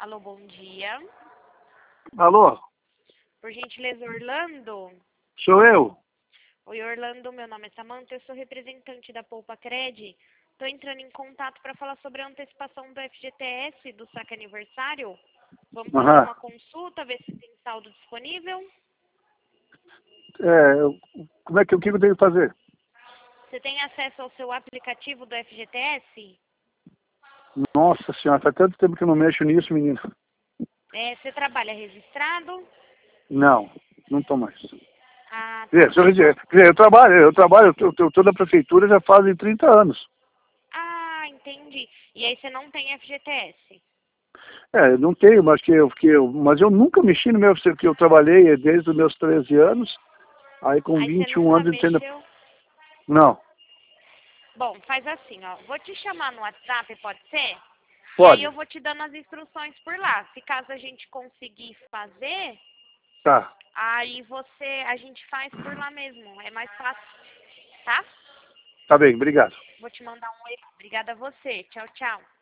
Alô, bom dia. Alô, Por gentileza, Orlando? sou eu. Oi, Orlando, meu nome é Samantha, eu sou representante da Poupa Cred. Estou entrando em contato para falar sobre a antecipação do FGTS do saque aniversário. Vamos fazer Aham. uma consulta, ver se tem saldo disponível. Como é que o que eu tenho que fazer? Você tem acesso ao seu aplicativo do FGTS? Nossa senhora, faz tanto tempo que eu não mexo nisso, menino. Você trabalha registrado? Não, não tô mais. Ah, Quer tá. dizer, eu tô na prefeitura já fazem 30 anos. Ah, entendi. E aí você não tem FGTS? Eu não tenho, mas eu nunca mexi no meu, porque eu trabalhei desde os meus 13 anos, aí com Aí você 21 nunca anos eu ainda. mexeu? Não, Bom, faz assim, ó. Vou te chamar no WhatsApp, pode ser? E aí pode, eu vou te dando as instruções por lá. Se caso a gente conseguir fazer, tá. aí a gente faz por lá mesmo. É mais fácil, tá? Tá bem, obrigado. Vou te mandar um oi. Obrigada a você. Tchau, tchau.